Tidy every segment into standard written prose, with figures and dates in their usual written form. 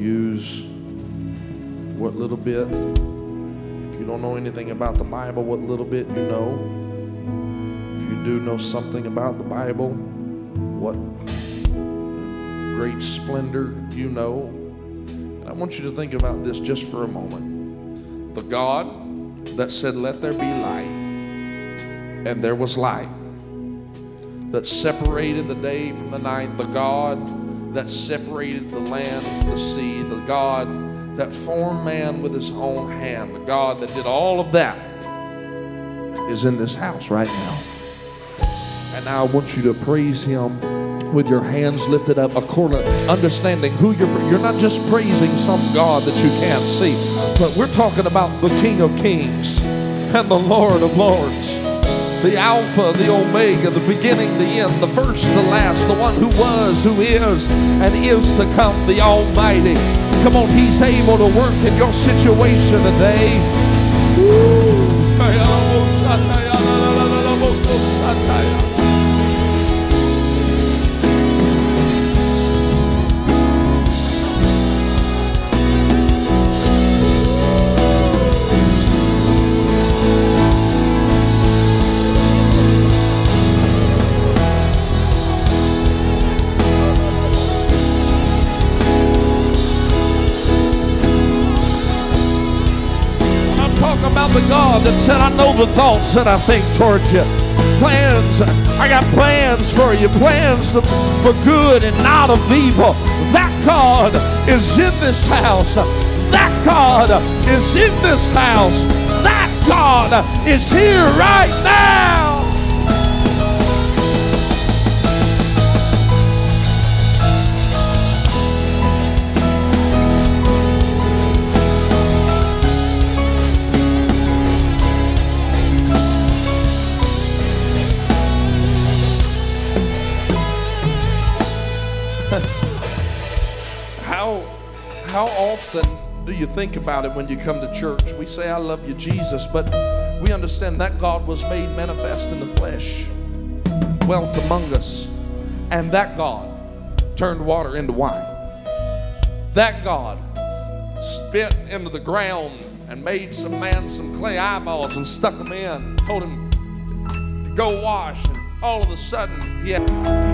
use what little bit, if you don't know anything about the Bible, what little bit you know. If you do know something about the Bible, what great splendor you know. And I want you to think about this just for a moment. The God that said, "Let there be light," and there was light. That separated the day from the night. The God that separated the land from the sea. The God that formed man with his own hand. The God that did all of that is in this house right now. And now I want you to praise him with your hands lifted up, according understanding who you're not just praising some God that you can't see, but we're talking about the King of Kings and the Lord of Lords. The Alpha, the Omega, the beginning, the end, the first, the last, the one who was, who is, and is to come, the Almighty. Come on, he's able to work in your situation today. About the God that said, "I know the thoughts that I think towards you. Plans, I got plans for you. Plans for good and not of evil." That God is in this house. That God is in this house. That God is here right now. How often do you think about it when you come to church? We say, "I love you, Jesus," but we understand that God was made manifest in the flesh, dwelt among us, and that God turned water into wine. That God spit into the ground and made some clay eyeballs and stuck them in, told him to go wash, and all of a sudden he had...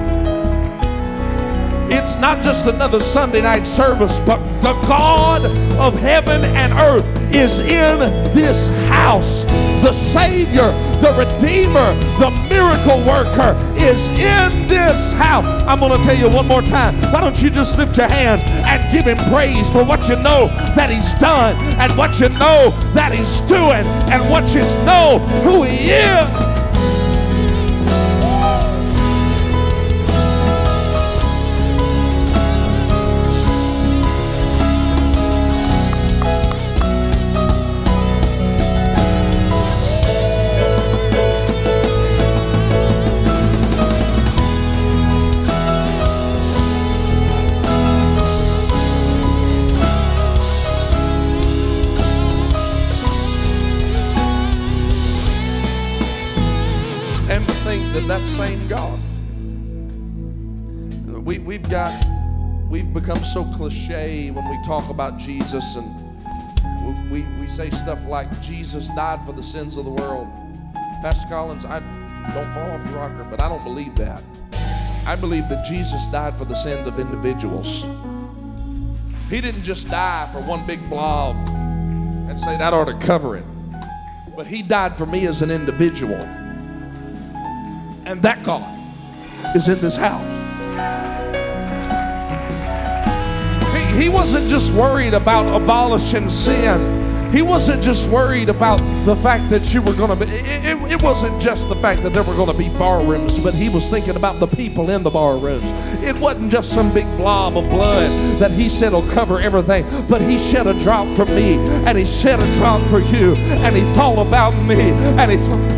It's not just another Sunday night service, but the God of heaven and earth is in this house. The Savior, the Redeemer, the miracle worker is in this house. I'm going to tell you one more time. Why don't you just lift your hands and give him praise for what you know that he's done, and what you know that he's doing, and what you know who he is. That same God. We've become so cliche when we talk about Jesus, and we say stuff like, "Jesus died for the sins of the world." Pastor Collins, I don't fall off your rocker, but I don't believe that. I believe that Jesus died for the sins of individuals. He didn't just die for one big blob and say that ought to cover it, but he died for me as an individual. And that God is in this house. He wasn't just worried about abolishing sin. He wasn't just worried about the fact that you were going to be, it wasn't just the fact that there were going to be bar rooms, but he was thinking about the people in the bar rooms. It wasn't just some big blob of blood that he said will cover everything, but he shed a drop for me, and he shed a drop for you, and he thought about me, and he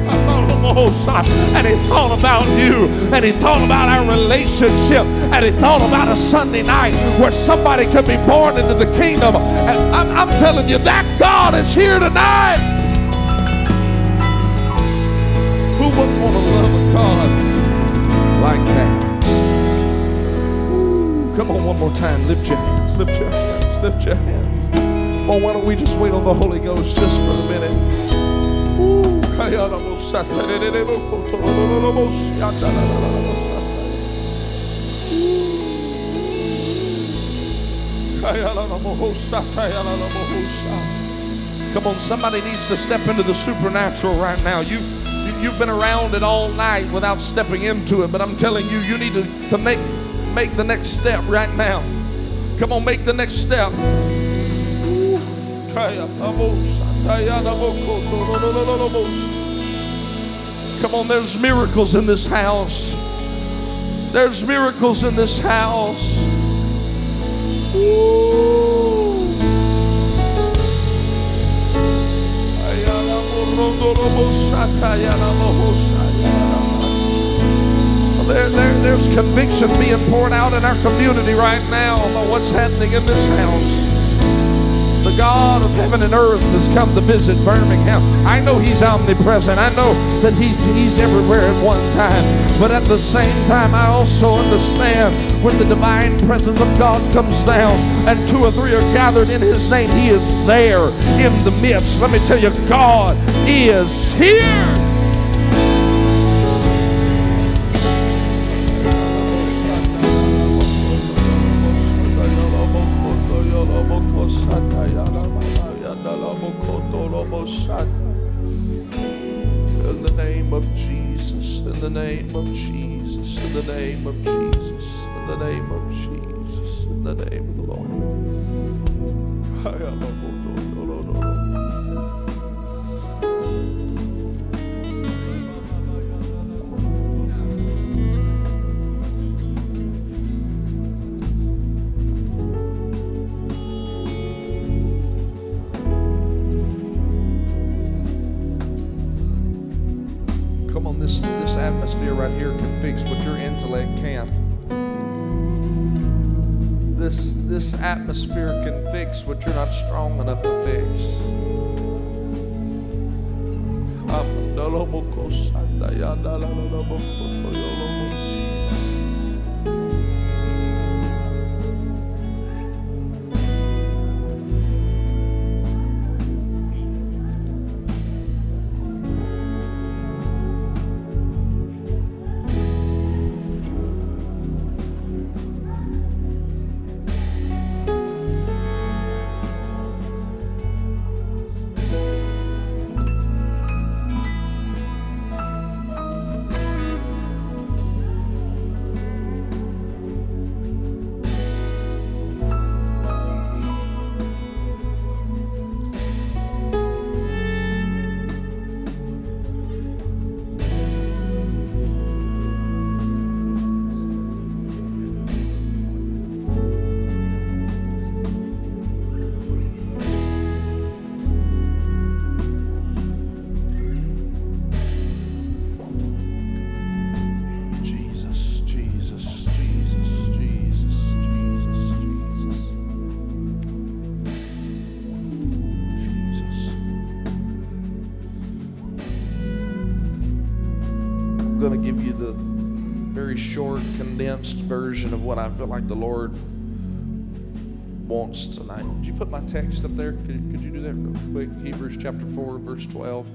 thought about you, and he thought about our relationship, and he thought about a Sunday night where somebody could be born into the kingdom. And I'm telling you, that God is here tonight. Who wouldn't want to love a God like that? Ooh, come on, one more time. Lift your hands. Lift your hands. lift your hands. Oh, why don't we just wait on the Holy Ghost just for a minute? Ooh. Come on, somebody needs to step into the supernatural right now. You've been around it all night without stepping into it, but I'm telling you, you need to make the next step right now. Come on, make the next step. Come on, there's miracles in this house. There's miracles in this house. There's conviction being poured out in our community right now about what's happening in this house. The God of heaven and earth has come to visit Birmingham. I know He's omnipresent. I know that He's everywhere at one time. But at the same time, I also understand when the divine presence of God comes down and 2 or 3 are gathered in His name, He is there in the midst. Let me tell you, God is here. In the name of Jesus, in the name of Jesus, in the name of Jesus, in the name of Jesus, in the name of the Lord. Come on, this atmosphere right here can fix what your intellect can't. This atmosphere can fix what you're not strong enough to fix. Going to give you the very short, condensed version of what I feel like the Lord wants tonight. Did you put my text up there? Could you do that real quick? Hebrews chapter 4, verse 12.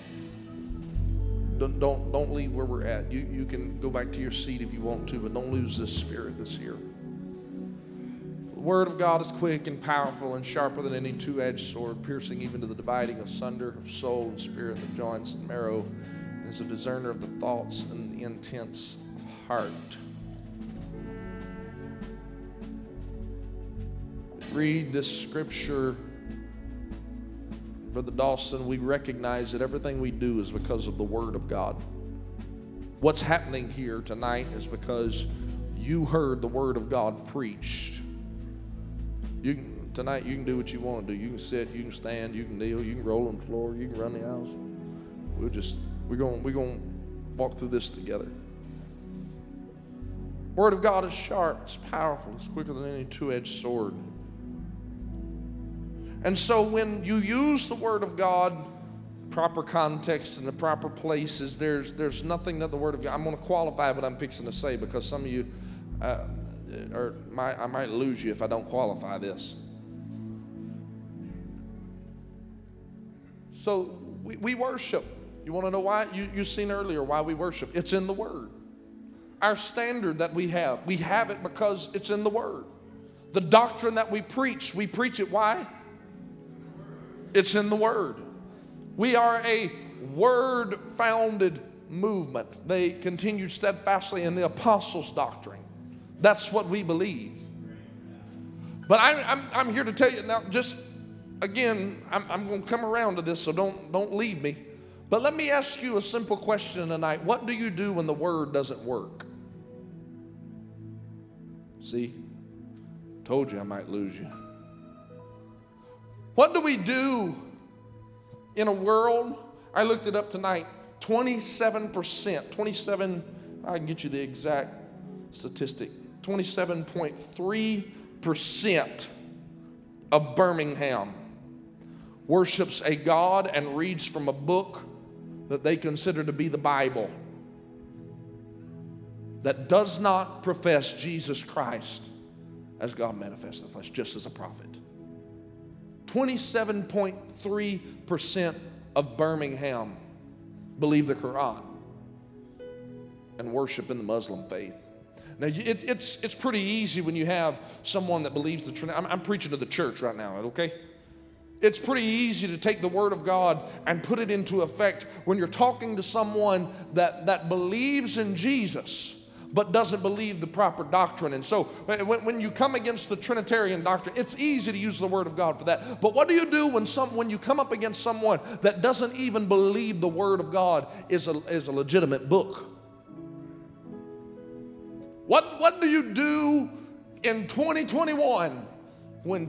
Don't leave where we're at. You can go back to your seat if you want to, but don't lose this spirit that's here. The word of God is quick and powerful and sharper than any two-edged sword, piercing even to the dividing asunder of soul and spirit, the joints and marrow, and is a discerner of the thoughts and the intents of heart. Read this scripture, Brother Dawson, we recognize that everything we do is because of the Word of God. What's happening here tonight is because you heard the Word of God preached. Tonight you can do what you want to do. You can sit, you can stand, you can kneel, you can roll on the floor, you can run the house. We're going to walk through this together. Word of God is sharp, it's powerful, it's quicker than any two-edged sword. And so when you use the Word of God, proper context in the proper places, there's nothing that the Word of God, I'm going to qualify what I'm fixing to say, because some of you, I might lose you if I don't qualify this. So we worship. You want to know why? You seen earlier why we worship. It's in the Word. Our standard that we have it because it's in the Word. The doctrine that we preach it. Why? It's in the Word. We are a Word-founded movement. They continued steadfastly in the apostles' doctrine. That's what we believe. But I'm here to tell you now, just again, I'm going to come around to this, so don't leave me. But let me ask you a simple question tonight. What do you do when the Word doesn't work? See? Told you I might lose you. What do we do in a world? I looked it up tonight. 27%, I can get you the exact statistic. 27.3% of Birmingham worships a God and reads from a book that they consider to be the Bible that does not profess Jesus Christ as God manifest in the flesh, just as a prophet. 27.3% of Birmingham believe the Quran and worship in the Muslim faith. Now, it's pretty easy when you have someone that believes the Trinity. I'm preaching to the church right now, okay? It's pretty easy to take the Word of God and put it into effect when you're talking to someone that believes in Jesus but doesn't believe the proper doctrine. And so when you come against the Trinitarian doctrine, it's easy to use the Word of God for that. But what do you do when you come up against someone that doesn't even believe the Word of God is a legitimate book? What do you do in 2021 when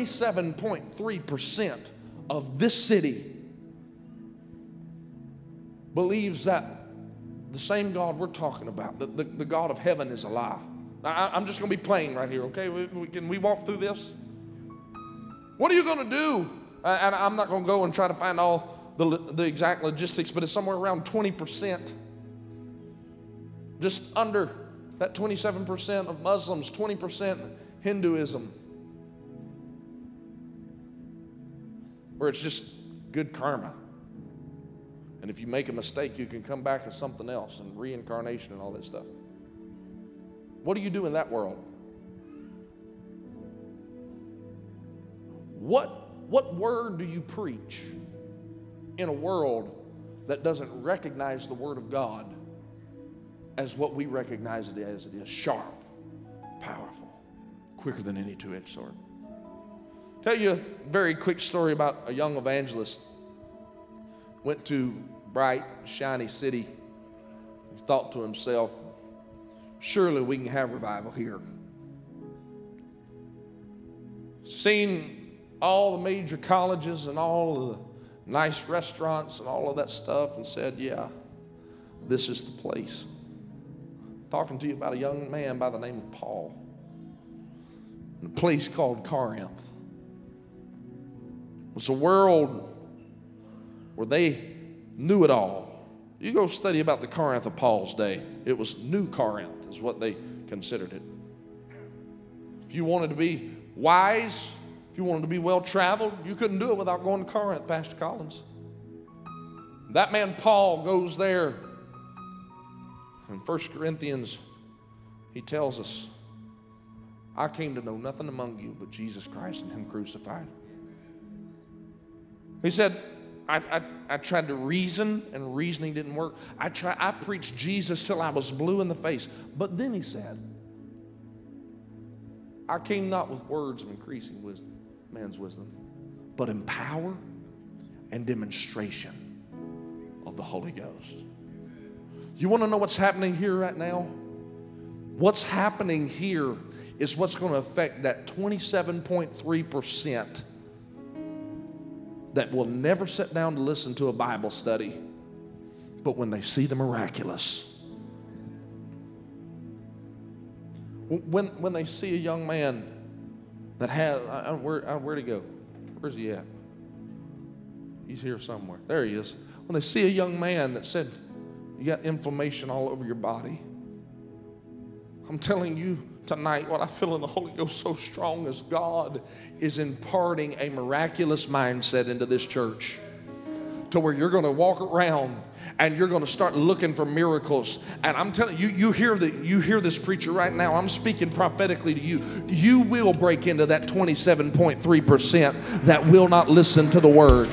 27.3% of this city believes that the same God we're talking about, the God of heaven, is a lie? I'm just going to be plain right here, okay? Can we walk through this? What are you going to do? And I'm not going to go and try to find all the exact logistics, but it's somewhere around 20%. Just under that 27% of Muslims, 20% Hinduism, where it's just good karma. And if you make a mistake, you can come back as something else, and reincarnation and all that stuff. What do you do in that world? What word do you preach in a world that doesn't recognize the Word of God as what we recognize it as? It is sharp, powerful, quicker than any two-edged sword. Tell you a very quick story about a young evangelist. Went to bright, shiny city. He thought to himself, surely we can have revival here. Seen all the major colleges and all of the nice restaurants and all of that stuff, and said, yeah, this is the place. Talking to you about a young man by the name of Paul in a place called Corinth. It was a world where they knew it all. You go study about the Corinth of Paul's day. It was New Corinth is what they considered it. If you wanted to be wise, if you wanted to be well-traveled, you couldn't do it without going to Corinth, Pastor Collins. That man Paul goes there. In 1 Corinthians, he tells us, I came to know nothing among you but Jesus Christ and Him crucified. He said, I tried to reason, and reasoning didn't work. I preached Jesus till I was blue in the face. But then he said, I came not with words of increasing wisdom, man's wisdom, but in power and demonstration of the Holy Ghost. You want to know what's happening here right now? What's happening here is what's going to affect that 27.3% that will never sit down to listen to a Bible study, but when they see the miraculous, when they see a young man that has, where'd he go? Where's he at? He's here somewhere. There he is. When they see a young man that said, you got inflammation all over your body. I'm telling you tonight, what I feel in the Holy Ghost so strong is God is imparting a miraculous mindset into this church. to where you're going to walk around and you're going to start looking for miracles. And I'm telling you, you hear this preacher right now. I'm speaking prophetically to you. You will break into that 27.3% that will not listen to the word.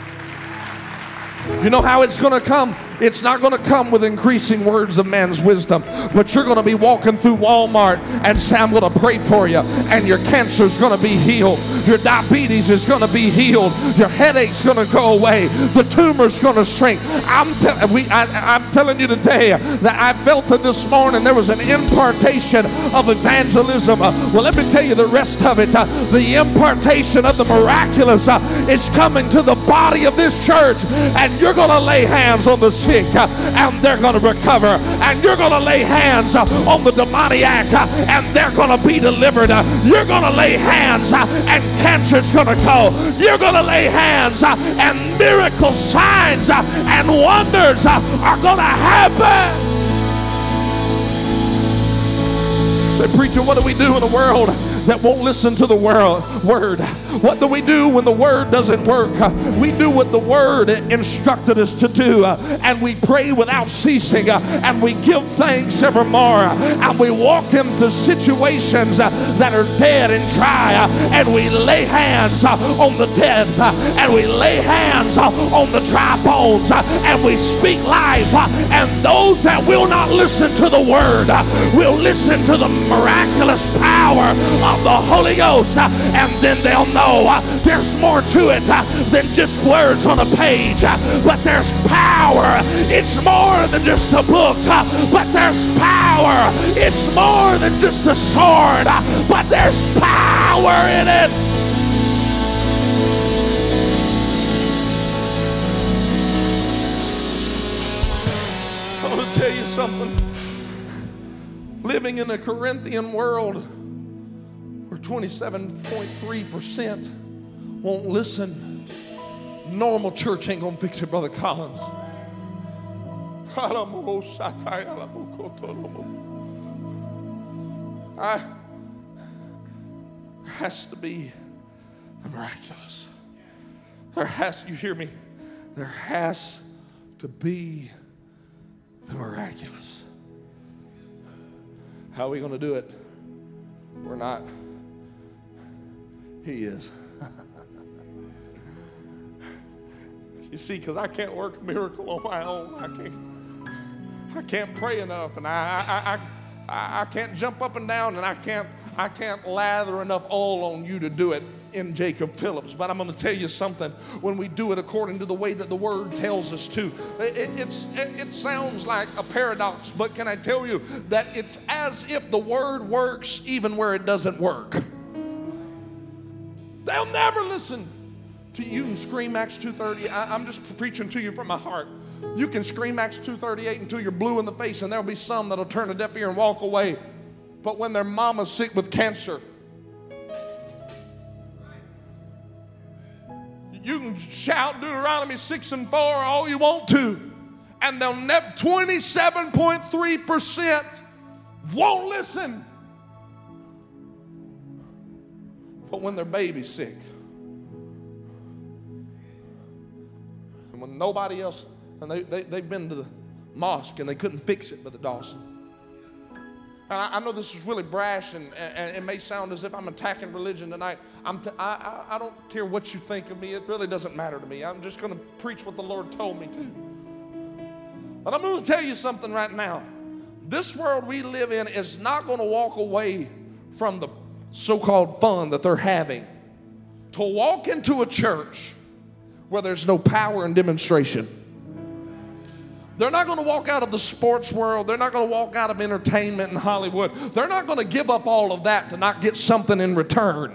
You know how it's going to come? It's not going to come with increasing words of man's wisdom, but you're going to be walking through Walmart and say, I'm going to pray for you, and your cancer is going to be healed. Your diabetes is going to be healed. Your headache's going to go away. The tumor's going to shrink. I'm telling you today that I felt it this morning. There was an impartation of evangelism. Well, let me tell you the rest of it. The impartation of the miraculous is coming to the body of this church, and you're going to lay hands on the sick and they're going to recover, and you're going to lay hands on the demoniac and they're going to be delivered. You're going to lay hands and cancer's going to go. You're going to lay hands and miracles, signs and wonders are going to happen. Say, preacher, what do we do in a world that won't listen to the word? What do we do when the word doesn't work? We do what the word instructed us to do, and we pray without ceasing, and we give thanks evermore, and we walk into situations that are dead and dry, and we lay hands on the dead, and we lay hands on the dry bones, and we speak life, and those that will not listen to the word will listen to the miraculous power of the Holy Ghost, and then they'll know there's more to it than just words on a page, but there's power. It's more than just a book, but there's power. It's more than just a sword, but there's power in it. I want to tell you something. Living in a Corinthian world, 27.3% won't listen. Normal church ain't gonna fix it, Brother Collins. There has to be the miraculous. You hear me? There has to be the miraculous. How are we gonna do it? We're not. He is. You see, because I can't work a miracle on my own. I can't pray enough, and I can't jump up and down, and I can't lather enough oil on you to do it in Jacob Phillips. But I'm going to tell you something. When we do it according to the way that the Word tells us to, it sounds like a paradox, but can I tell you that it's as if the Word works even where it doesn't work. They'll never listen to you. You can scream Acts 2:30. I'm just preaching to you from my heart. You can scream Acts 2:38 until you're blue in the face, and there'll be some that'll turn a deaf ear and walk away. But when their mama's sick with cancer, you can shout Deuteronomy 6:4 all you want to, and they'll 27.3% won't listen. But when their baby's sick, and when nobody else, and they've been to the mosque and they couldn't fix it, Brother Dawson. And I know this is really brash, and it may sound as if I'm attacking religion tonight. I don't care what you think of me. It really doesn't matter to me. I'm just going to preach what the Lord told me to. But I'm going to tell you something right now. This world we live in is not going to walk away from the so-called fun that they're having to walk into a church where there's no power and demonstration. They're not going to walk out of the sports world. They're not going to walk out of entertainment in Hollywood. They're not going to give up all of that to not get something in return.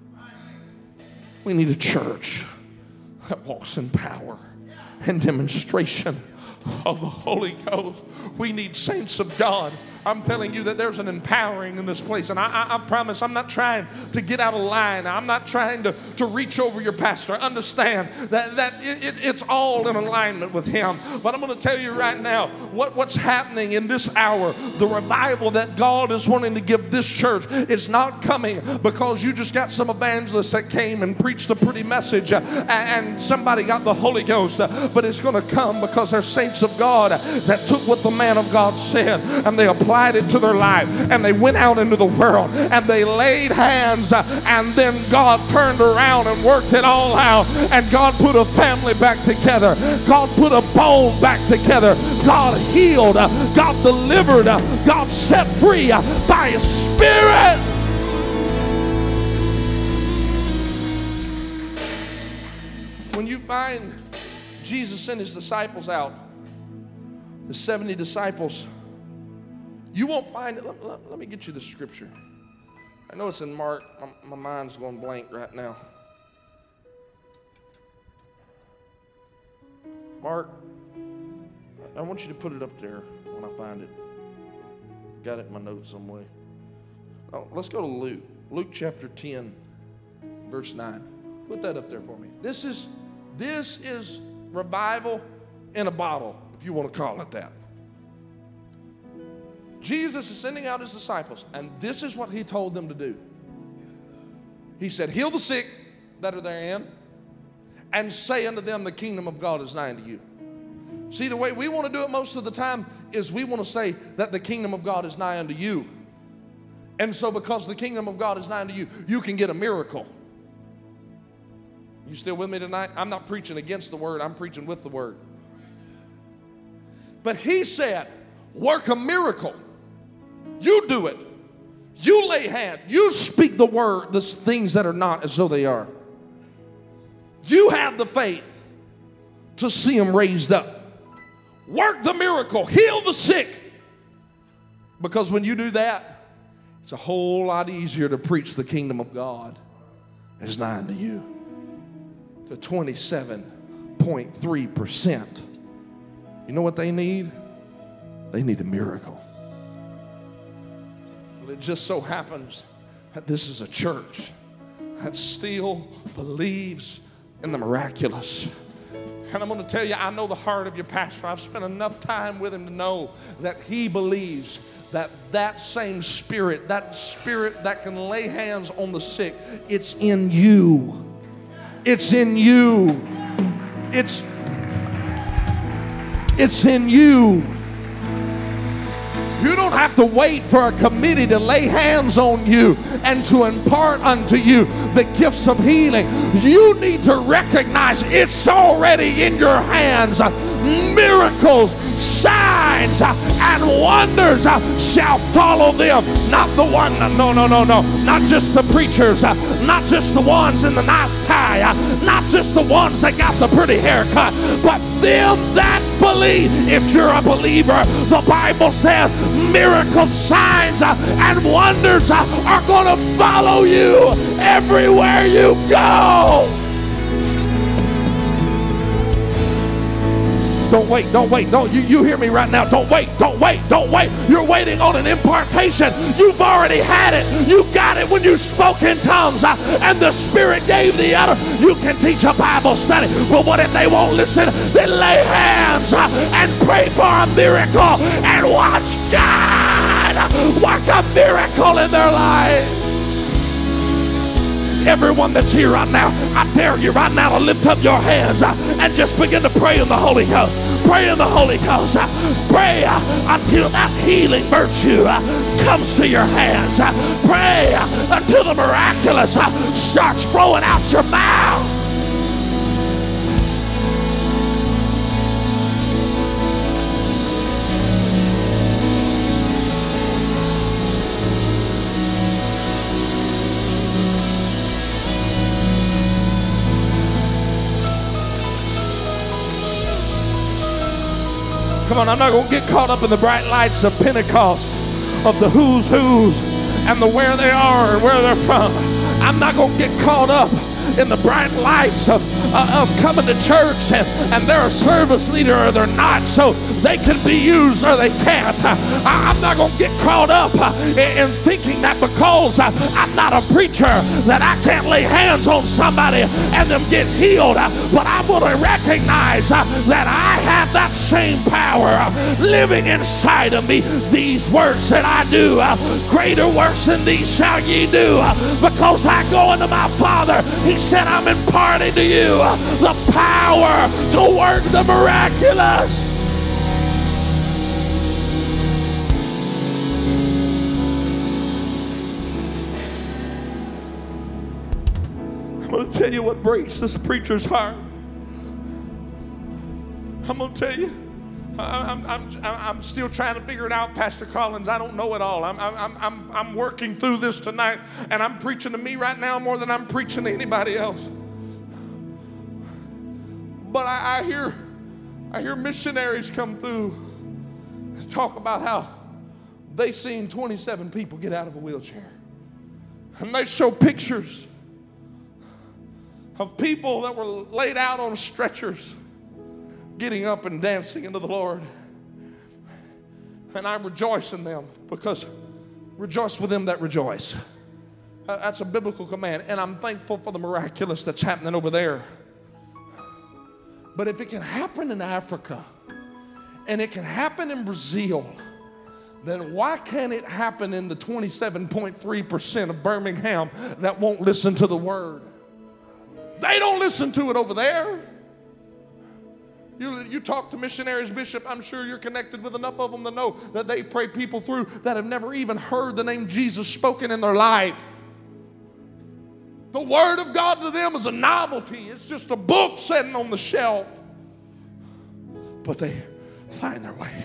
We need a church that walks in power and demonstration of the Holy Ghost. We need saints of God I'm telling you that there's an empowering in this place. And I promise I'm not trying to get out of line. I'm not trying to reach over your pastor. Understand that it's all in alignment with him. But I'm going to tell you right now what's happening in this hour. The revival that God is wanting to give this church is not coming because you just got some evangelists that came and preached a pretty message and somebody got the Holy Ghost. But it's going to come because they're saints of God that took what the man of God said and they applied it to their life, and they went out into the world and they laid hands, and then God turned around and worked it all out, and God put a family back together. God put a bone back together. God healed. God delivered. God set free by His Spirit. When you find Jesus sent His disciples out, the 70 disciples, you won't find it. Let me get you the scripture. I know it's in Mark. My mind's going blank right now. Mark, I want you to put it up there when I find it. Got it in my notes some way. Oh, let's go to Luke. Luke chapter 10, verse 9. Put that up there for me. This is revival in a bottle, if you want to call it that. Jesus is sending out His disciples, and this is what He told them to do. He said, heal the sick that are therein, and say unto them, the kingdom of God is nigh unto you. See, the way we want to do it most of the time is we want to say that the kingdom of God is nigh unto you. And so because the kingdom of God is nigh unto you, you can get a miracle. You still with me tonight? I'm not preaching against the word. I'm preaching with the word. But He said, work a miracle. You do it. You lay hand. You speak the word, the things that are not as though they are. You have the faith to see them raised up. Work the miracle. Heal the sick. Because when you do that, it's a whole lot easier to preach the kingdom of God as nigh unto you. To 27.3%. You know what they need? They need a miracle. Well, it just so happens that this is a church that still believes in the miraculous. And I'm going to tell you, I know the heart of your pastor. I've spent enough time with him to know that he believes that same spirit, that spirit that can lay hands on the sick, it's in you. It's in you. It's in you. You don't have to wait for a committee to lay hands on you and to impart unto you the gifts of healing. You need to recognize it's already in your hands. Miracles, signs, and wonders shall follow them. Not the one, no. Not just the preachers, not just the ones in the nice tie, not just the ones that got the pretty haircut, but them that believe. If you're a believer, the Bible says miracles, signs, and wonders are going to follow you everywhere you go. Don't wait. You hear me right now. Don't wait. You're waiting on an impartation. You've already had it. You got it when you spoke in tongues and the Spirit gave the utterance. You can teach a Bible study. Well, what if they won't listen? Then lay hands and pray for a miracle and watch God work a miracle in their life. Everyone that's here right now, I dare you right now to lift up your hands and just begin to pray in the Holy Ghost. Pray in the Holy Ghost. Pray until that healing virtue comes to your hands. Pray until the miraculous starts flowing out your mouth. Come on, I'm not going to get caught up in the bright lights of Pentecost, of the who's and the where they are and where they're from. I'm not going to get caught up in the bright lights of coming to church, and they're a service leader or they're not, so they can be used or they can't. I'm not going to get caught up in thinking that because I'm not a preacher that I can't lay hands on somebody and them get healed, but I'm going to recognize that I have that same power living inside of me. These works that I do, greater works than these shall ye do, because I go unto my Father. He said, I'm imparting to you the power to work the miraculous. I'm going to tell you what breaks this preacher's heart. I'm going to tell you, I'm still trying to figure it out, Pastor Collins. I don't know it all. I'm working through this tonight, and I'm preaching to me right now more than I'm preaching to anybody else. But I hear missionaries come through and talk about how they seen 27 people get out of a wheelchair, and they show pictures of people that were laid out on stretchers getting up and dancing into the Lord. And I rejoice in them, because rejoice with them that rejoice. That's a biblical command, and I'm thankful for the miraculous that's happening over there. But if it can happen in Africa and it can happen in Brazil, then why can't it happen in the 27.3% of Birmingham that won't listen to the word? They don't listen to it over there. You talk to missionaries, Bishop, I'm sure you're connected with enough of them to know that they pray people through that have never even heard the name Jesus spoken in their life. The Word of God to them is a novelty. It's just a book sitting on the shelf. But they find their way.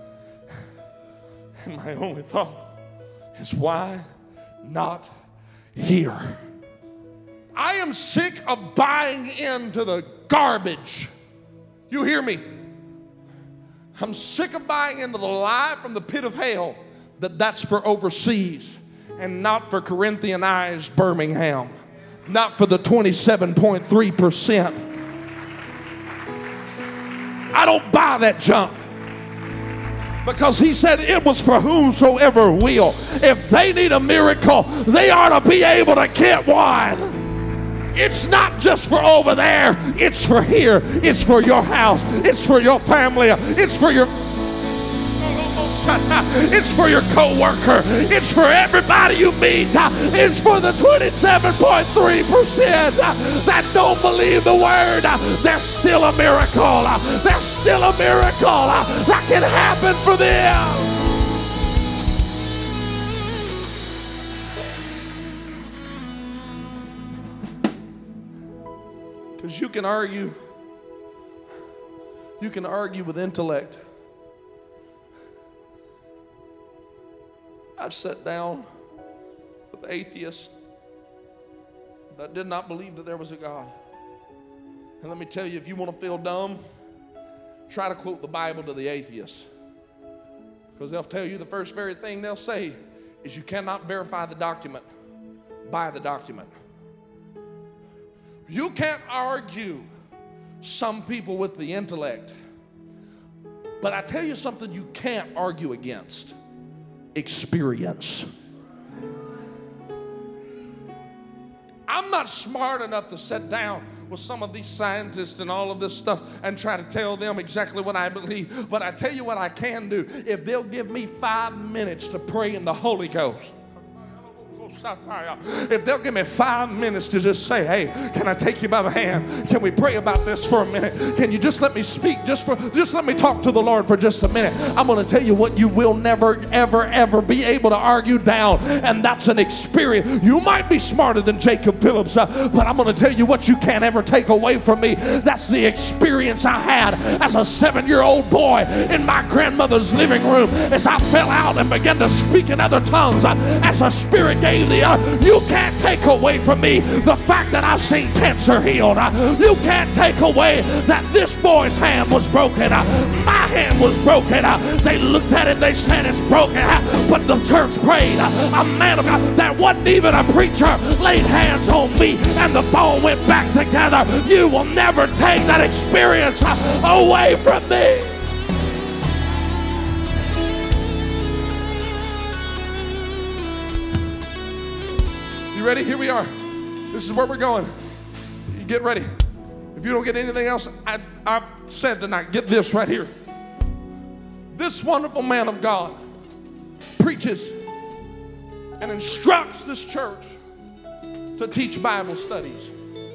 And my only thought is, why not here? I am sick of buying into the garbage. You hear me? I'm sick of buying into the lie from the pit of hell that that's for overseas and not for Corinthianized Birmingham, not for the 27.3%. I don't buy that junk, because he said it was for whosoever will. If they need a miracle, they ought to be able to get one. It's not just for over there. It's for here. It's for your house. It's for your family. It's for your co-worker. It's for everybody you meet. It's for the 27.3% that don't believe the word. There's still a miracle. There's still a miracle that can happen for them. Because you can argue with intellect. I've sat down with atheists that did not believe that there was a God. And let me tell you, if you want to feel dumb, try to quote the Bible to the atheist. Because they'll tell you the first very thing they'll say is, you cannot verify the document by the document. You can't argue some people with the intellect. But I tell you something you can't argue against: experience. I'm not smart enough to sit down with some of these scientists and all of this stuff and try to tell them exactly what I believe. But I tell you what I can do. If they'll give me 5 minutes to pray in the Holy Ghost, if they'll give me 5 minutes to just say, hey, can I take you by the hand? Can we pray about this for a minute? Can you just let me speak? Just let me talk to the Lord for just a minute. I'm going to tell you what you will never, ever, ever be able to argue down, and that's an experience. You might be smarter than Jacob Phillips, but I'm going to tell you what you can't ever take away from me. That's the experience I had as a 7-year-old boy in my grandmother's living room as I fell out and began to speak in other tongues as the Spirit gave leave the other. You can't take away from me the fact that I've seen cancer healed. You can't take away that this boy's hand was broken. My hand was broken. They looked at it, they said it's broken. But the church prayed. A man of God that wasn't even a preacher laid hands on me and the bone went back together. You will never take that experience away from me. You ready? Here we are. This is where we're going. You get ready. If you don't get anything else I've said tonight, get this right here. This wonderful man of God preaches and instructs this church to teach Bible studies.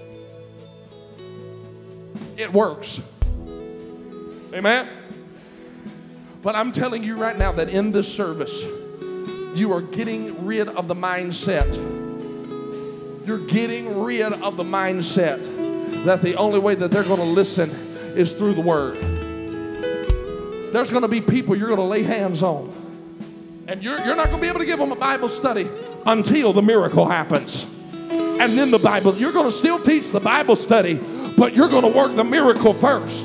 It works. Amen? But I'm telling you right now that in this service, you are getting rid of the mindset. You're getting rid of the mindset that the only way that they're going to listen is through the Word. There's going to be people you're going to lay hands on. And you're not going to be able to give them a Bible study until the miracle happens. And then the Bible, you're going to still teach the Bible study, but you're going to work the miracle first.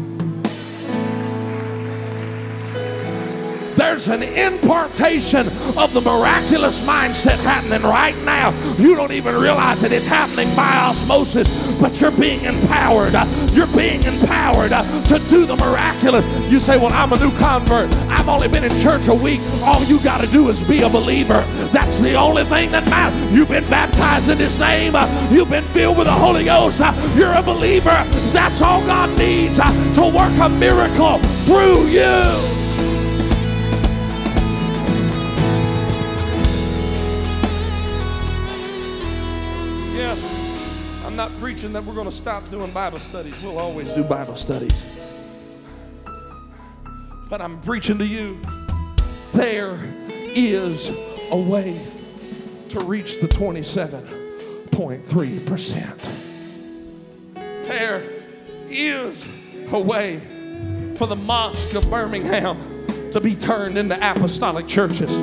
There's an impartation of the miraculous mindset happening right now. You don't even realize it. It's happening by osmosis, but you're being empowered. You're being empowered to do the miraculous. You say, well, I'm a new convert. I've only been in church a week. All you got to do is be a believer. That's the only thing that matters. You've been baptized in His name. You've been filled with the Holy Ghost. You're a believer. That's all God needs to work a miracle through you. I'm not preaching that we're going to stop doing Bible studies. We'll always do Bible studies. But I'm preaching to you, there is a way to reach the 27.3%. There is a way for the Mosque of Birmingham to be turned into apostolic churches.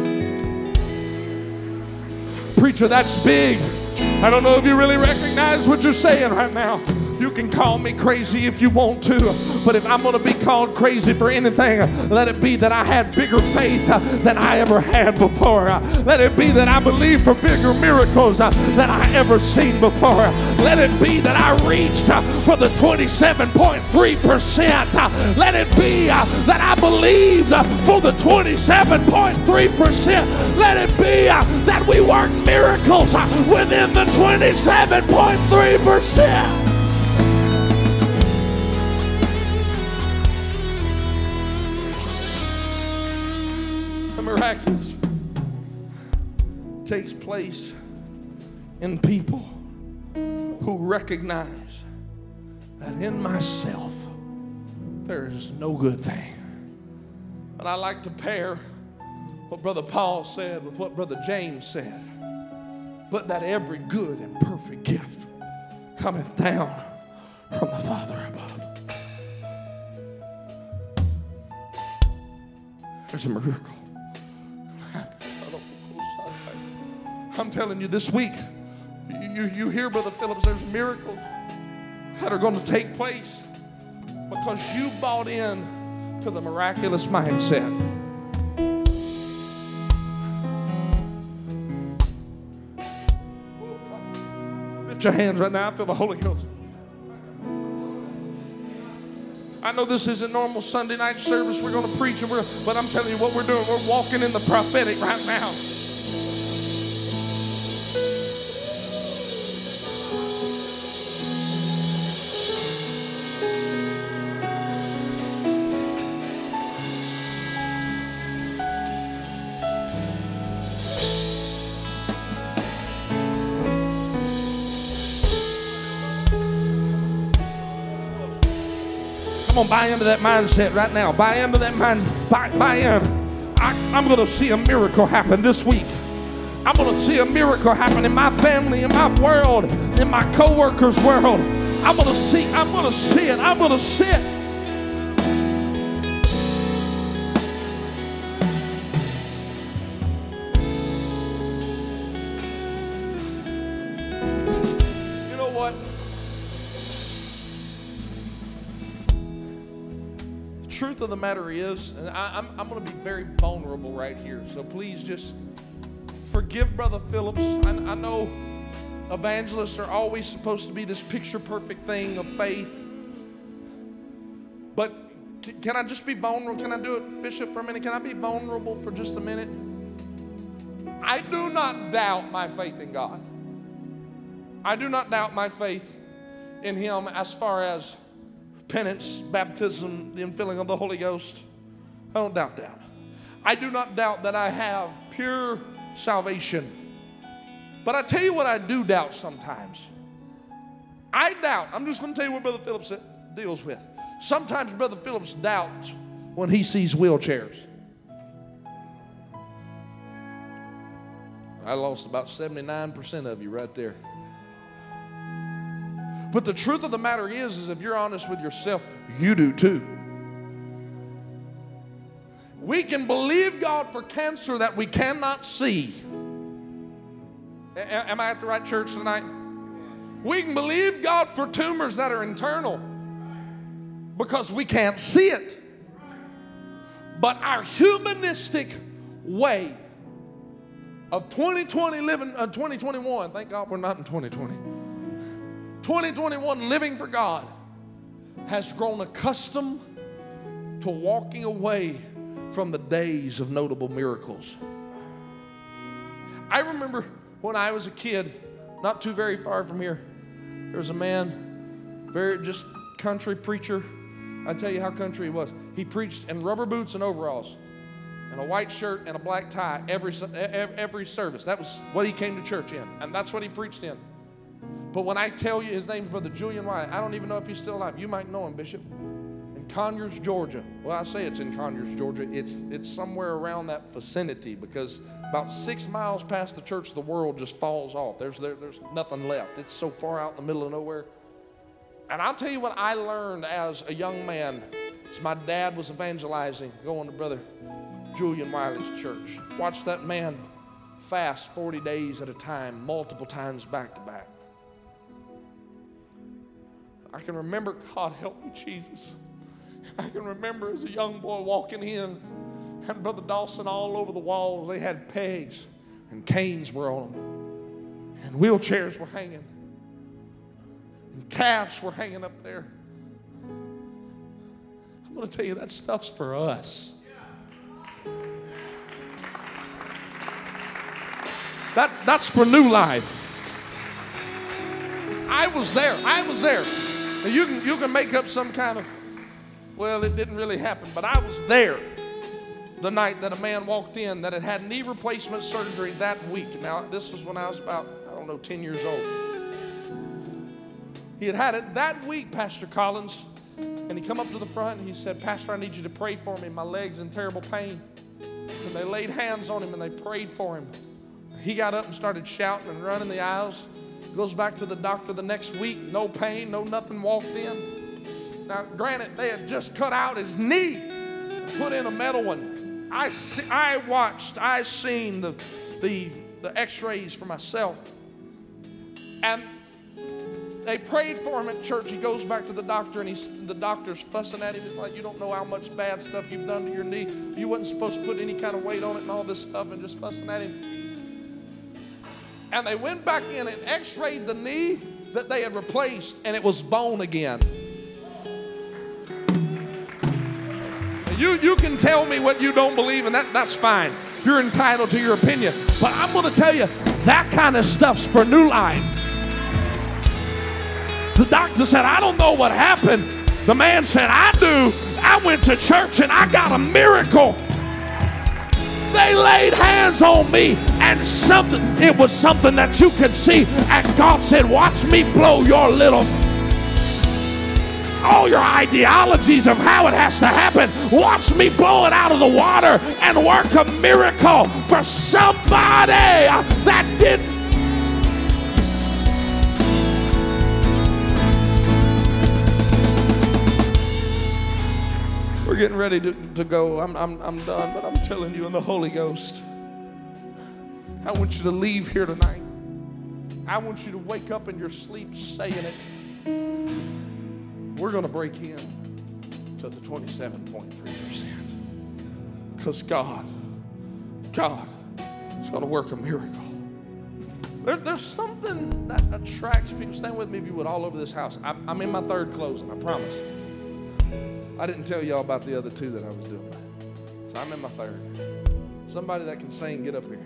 Preacher, that's big. I don't know if you really recognize what you're saying right now. You can call me crazy if you want to, but if I'm going to be called crazy for anything, let it be that I had bigger faith than I ever had before. Let it be that I believe for bigger miracles than I ever seen before. Let it be that I reached for the 27.3%. Let it be that I believed for the 27.3%. Let it be that we work miracles within the 27.3%. Miraculous takes place in people who recognize that in myself there is no good thing. But I like to pair what Brother Paul said with what Brother James said. But that every good and perfect gift cometh down from the Father above. There's a miracle. I'm telling you, this week, you hear, Brother Phillips, there's miracles that are going to take place because you bought in to the miraculous mindset. Lift your hands right now. I feel the Holy Ghost. I know this isn't normal Sunday night service. We're going to preach, but I'm telling you what we're doing. We're walking in the prophetic right now. Come on, buy into that mindset right now. Buy into that mind. Buy in. I'm going to see a miracle happen this week. I'm going to see a miracle happen in my family, in my world, in my co-workers' world. I'm going to see it. I'm going to see it. what? The truth of the matter is, and I'm going to be very vulnerable right here, so please just forgive Brother Phillips. I know evangelists are always supposed to be this picture-perfect thing of faith. But can I just be vulnerable? Can I do it, Bishop, for a minute? Can I be vulnerable for just a minute? I do not doubt my faith in God. I do not doubt my faith in Him as far as penance, baptism, the infilling of the Holy Ghost. I don't doubt that. I do not doubt that I have pure salvation. But I tell you what I do doubt sometimes. I doubt. I'm just going to tell you what Brother Phillips deals with. Sometimes Brother Phillips doubts when he sees wheelchairs. I lost about 79% of you right there. But the truth of the matter is if you're honest with yourself, you do too. We can believe God for cancer that we cannot see. Am I at the right church tonight? We can believe God for tumors that are internal because we can't see it. But our humanistic way of 2021, thank God we're not in 2020. 2021 living for God has grown accustomed to walking away from the days of notable miracles. I remember when I was a kid, not too very far from here, there was a man, very just country preacher. I tell you how country he was. He preached in rubber boots and overalls and a white shirt and a black tie every service. That was what he came to church in, and that's what he preached in. But when I tell you his name is Brother Julian Wiley, I don't even know if he's still alive. You might know him, Bishop. In Conyers, Georgia. Well, I say it's in Conyers, Georgia. It's somewhere around that vicinity because about 6 miles past the church, the world just falls off. There's nothing left. It's so far out in the middle of nowhere. And I'll tell you what I learned as a young man. As my dad was evangelizing, going to Brother Julian Wiley's church. Watched that man fast 40 days at a time, multiple times back to back. I can remember, God help me, Jesus. I can remember as a young boy walking in, and Brother Dawson all over the walls, they had pegs and canes were on them, and wheelchairs were hanging, and casts were hanging up there. I'm going to tell you, that stuff's for us. That's for New Life. I was there. Now you can make up some kind of, well, it didn't really happen, but I was there the night that a man walked in that had knee replacement surgery that week. Now, this was when I was about, 10 years old. He had it that week, Pastor Collins, and he come up to the front and he said, Pastor, I need you to pray for me. My leg's in terrible pain. And they laid hands on him and they prayed for him. He got up and started shouting and running the aisles. Goes back to the doctor the next week, no pain, no nothing, walked in. Now, granted, they had just cut out his knee, put in a metal one. I seen the x-rays for myself. And they prayed for him at church. He goes back to the doctor, and the doctor's fussing at him. He's like, you don't know how much bad stuff you've done to your knee. You wasn't supposed to put any kind of weight on it and all this stuff, and just fussing at him. And they went back in and x-rayed the knee that they had replaced, and it was bone again. You can tell me what you don't believe, and that's fine. You're entitled to your opinion. But I'm going to tell you, that kind of stuff's for New Life. The doctor said, I don't know what happened. The man said, I do. I went to church, and I got a miracle. They laid hands on me, and it was something that you could see. And God said, watch me blow all your ideologies of how it has to happen. Watch me blow it out of the water and work a miracle for somebody that didn't. We're getting ready to go. I'm done, but I'm telling you in the Holy Ghost, I want you to leave here tonight I want you to wake up in your sleep saying it. We're going to break in to the 27.3%. Because God is going to work a miracle. There's something that attracts people. Stand with me if you would all over this house. I'm in my third closing, I promise. I didn't tell y'all about the other two that I was doing. So I'm in my third. Somebody that can sing, get up here.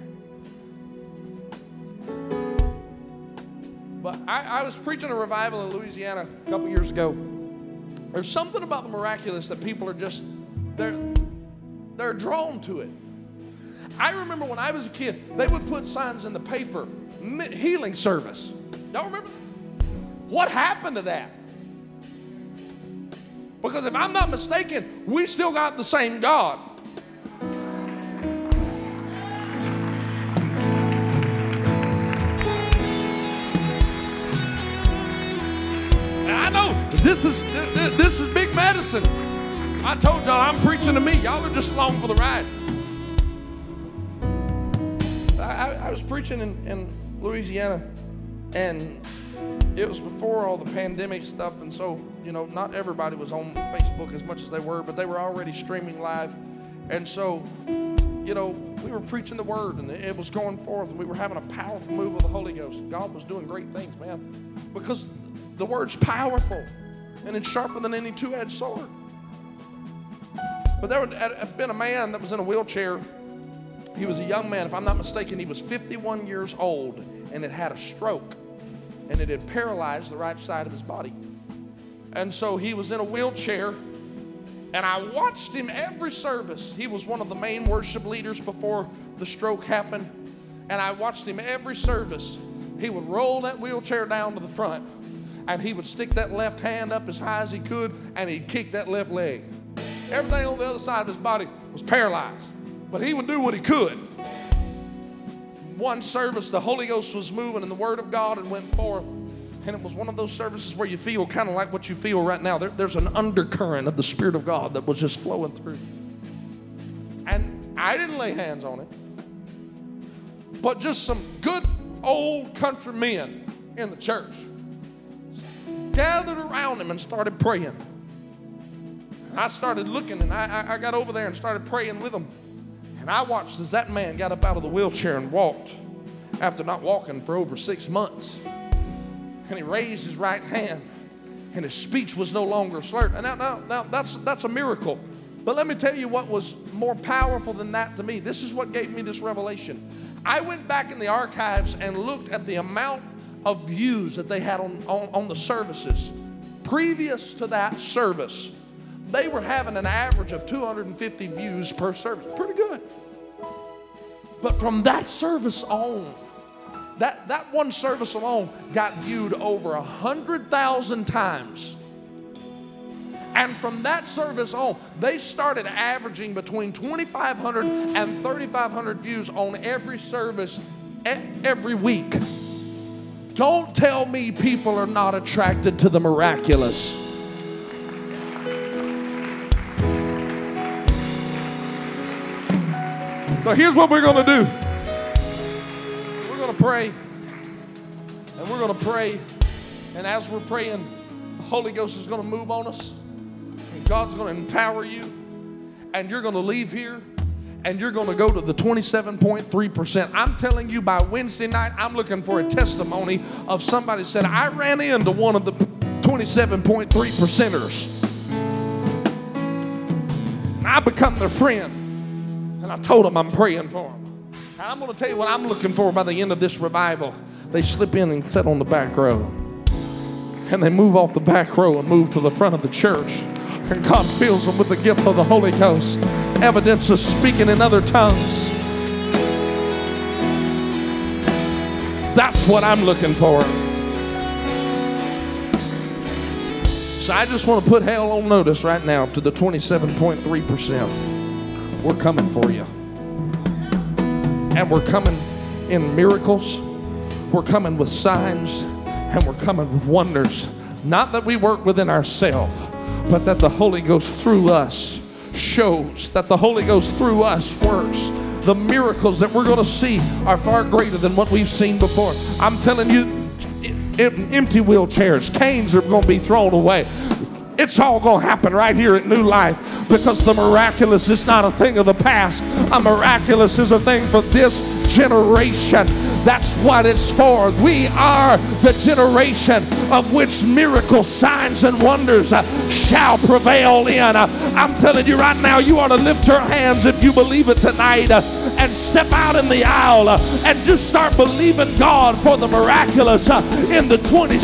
But I was preaching a revival in Louisiana a couple years ago. There's something about the miraculous that people are just, they're drawn to it. I remember when I was a kid, they would put signs in the paper, healing service. Y'all remember? What happened to that? Because if I'm not mistaken, we still got the same God. I know this is big medicine. I told y'all I'm preaching to me. Y'all are just along for the ride. I was preaching in Louisiana, and it was before all the pandemic stuff, and so, not everybody was on Facebook as much as they were, but they were already streaming live. And so, we were preaching the word, and it was going forth, and we were having a powerful move of the Holy Ghost. God was doing great things, man, because the word's powerful, and it's sharper than any two-edged sword. But there had been a man that was in a wheelchair. He was a young man. If I'm not mistaken, he was 51 years old and had had a stroke, and it had paralyzed the right side of his body. And so he was in a wheelchair, and I watched him every service. He was one of the main worship leaders before the stroke happened, and I watched him every service. He would roll that wheelchair down to the front, and he would stick that left hand up as high as he could, and he'd kick that left leg. Everything on the other side of his body was paralyzed, but he would do what he could. One service, the Holy Ghost was moving and the Word of God and went forth. And it was one of those services where you feel kind of like what you feel right now. There's an undercurrent of the Spirit of God that was just flowing through. And I didn't lay hands on him, but just some good old country men in the church gathered around him and started praying. And I started looking, and I got over there and started praying with him. And I watched as that man got up out of the wheelchair and walked after not walking for over 6 months. And he raised his right hand, and his speech was no longer slurred. And now that's a miracle. But let me tell you what was more powerful than that to me. This is what gave me this revelation. I went back in the archives and looked at the amount of views that they had on the services. Previous to that service, they were having an average of 250 views per service. Pretty good. But from that service on, that one service alone got viewed over 100,000 times. And from that service on, they started averaging between 2,500 and 3,500 views on every service every week. Don't tell me people are not attracted to the miraculous. So here's what we're going to do. We're going to pray. And we're going to pray. And as we're praying, the Holy Ghost is going to move on us. And God's going to empower you. And you're going to leave here. And you're going to go to the 27.3%. I'm telling you, by Wednesday night, I'm looking for a testimony of somebody said, I ran into one of the 27.3%ers. And I become their friend. And I told them I'm praying for them. And I'm going to tell you what I'm looking for by the end of this revival. They slip in and sit on the back row. And they move off the back row and move to the front of the church. And God fills them with the gift of the Holy Ghost. Evidence of speaking in other tongues. That's what I'm looking for. So I just want to put hell on notice right now to the 27.3%. We're coming for you. And we're coming in miracles. We're coming with signs. And we're coming with wonders. Not that we work within ourselves, but that the Holy Ghost through us shows. That the Holy Ghost through us works. the miracles that we're going to see are far greater than what we've seen before. I'm telling you, empty wheelchairs, canes are going to be thrown away. It's all going to happen right here at New Life, because the miraculous is not a thing of the past. A miraculous is a thing for this generation. That's what it's for. We are the generation of which miracles, signs, and wonders shall prevail in. I'm telling you right now, you ought to lift your hands if you believe it tonight and step out in the aisle and just start believing God for the miraculous in the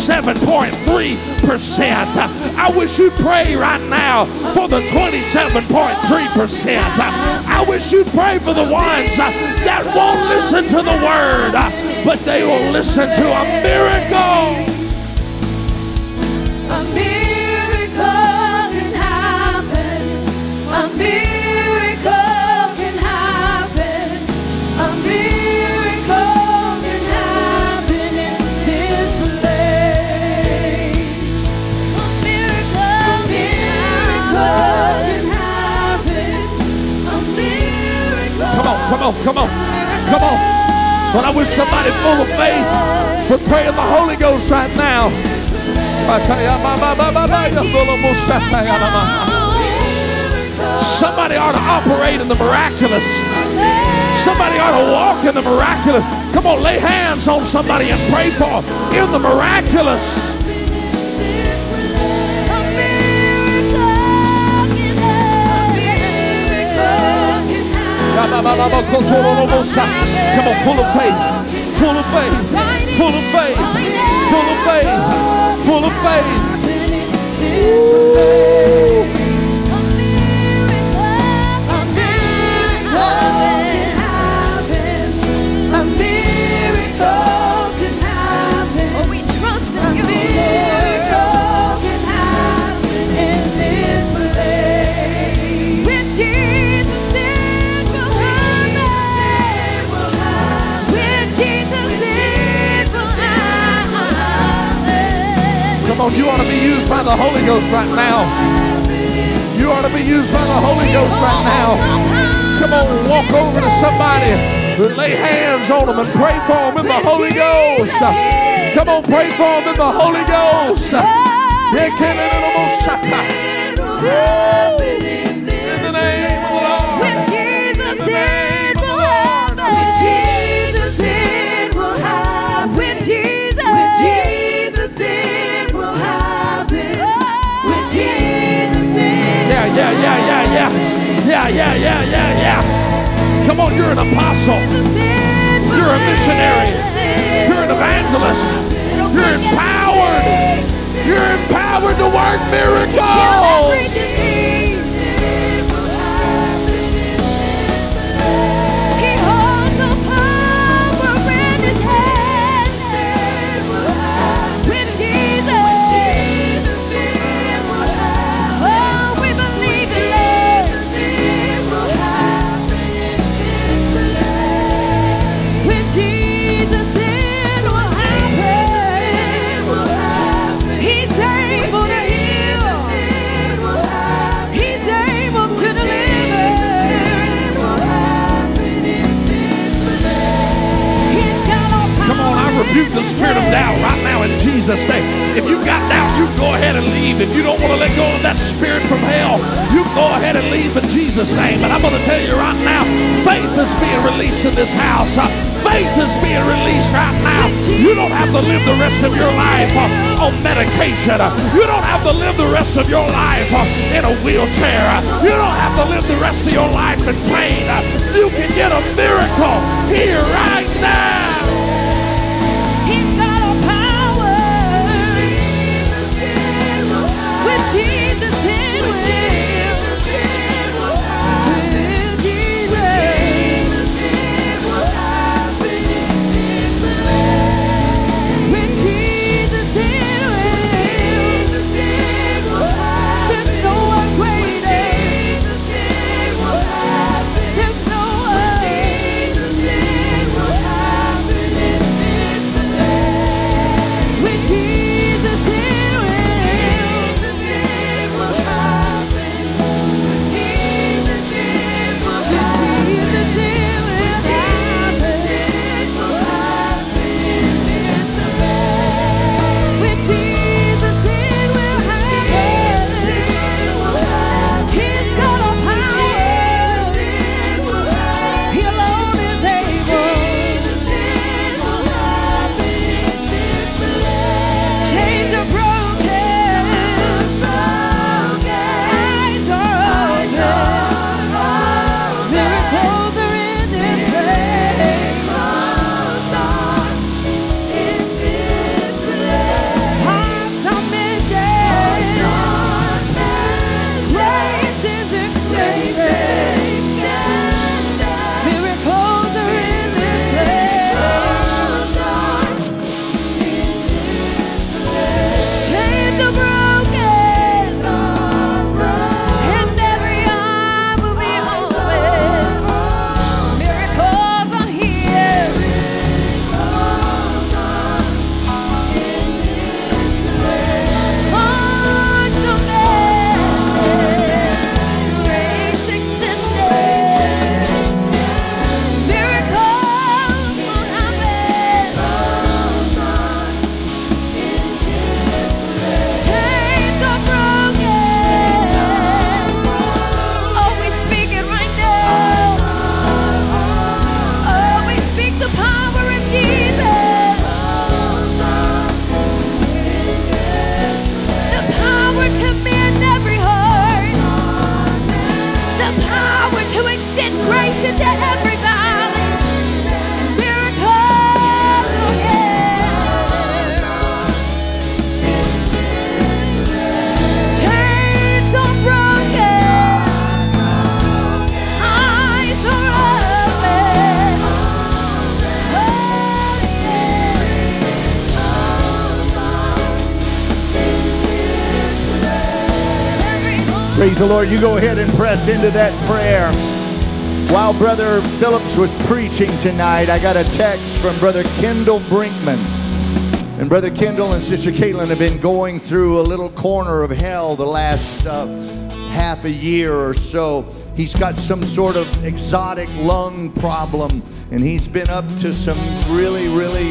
27.3%. I wish you'd pray right now for the 27.3%. I wish you'd pray for the ones that won't listen to the word, but they will listen to a miracle. A miracle can happen. A miracle can happen. A miracle can happen in this place. A miracle can happen. A miracle. Come on. But I wish somebody full of faith would pray in the Holy Ghost right now. Somebody ought to operate in the miraculous. Somebody ought to walk in the miraculous. Come on, lay hands on somebody and pray for them in the miraculous. Come on, full of faith, full of faith, full of faith, full of faith, full of faith. Come on, you ought to be used by the Holy Ghost right now. You ought to be used by the Holy Ghost right now. Come on, walk over to somebody and lay hands on them and pray for them in the Holy Ghost. Come on, pray for them in the Holy Ghost. In the name of the Lord. With Jesus it will happen. With Jesus it will happen. With Jesus it will happen. With Jesus it. Yeah. Come on, you're an apostle. You're a missionary. You're an evangelist. You're empowered. You're empowered to work miracles. Rebuke the spirit of doubt right now in Jesus' name. If you got doubt, you go ahead and leave. If you don't want to let go of that spirit from hell, you go ahead and leave in Jesus' name. But I'm going to tell you right now, faith is being released in this house. Faith is being released right now. You don't have to live the rest of your life on medication. You don't have to live the rest of your life in a wheelchair. You don't have to live the rest of your life in pain. You can get a miracle here right now. He's got all power. With Jesus it will. With Jesus it will happen in this place. With Jesus it will. There's no one greater. There's no one. Praise the Lord. You go ahead and press into that prayer. While Brother Phillips was preaching tonight, I got a text from Brother Kendall Brinkman. And Brother Kendall and Sister Caitlin have been going through a little corner of hell the last half a year or so. He's got some sort of exotic lung problem, and he's been up to some really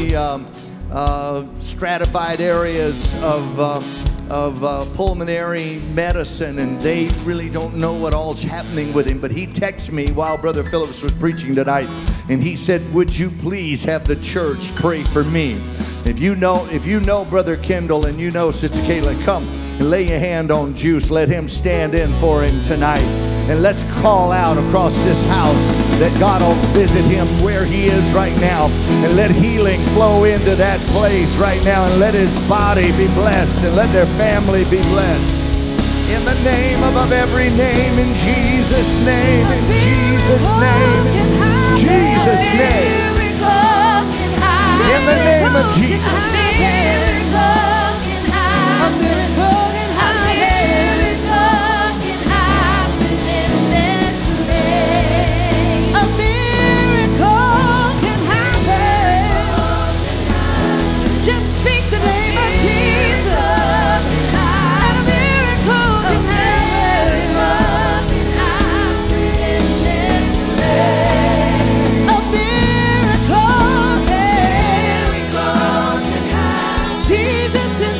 stratified areas of pulmonary medicine, and they really don't know what all's happening with him. But he texted me while Brother Phillips was preaching tonight, and he said, would you please have the church pray for me? If you know Brother Kendall and you know Sister Caitlin, come and lay your hand on Juice. Let him stand in for him tonight. And let's call out across this house that God will visit him where he is right now. And let healing flow into that place right now. And let his body be blessed. And let their family be blessed. In the name above every name. In Jesus' name. In Jesus' name. In Jesus' name. In the name of Jesus. Jesus is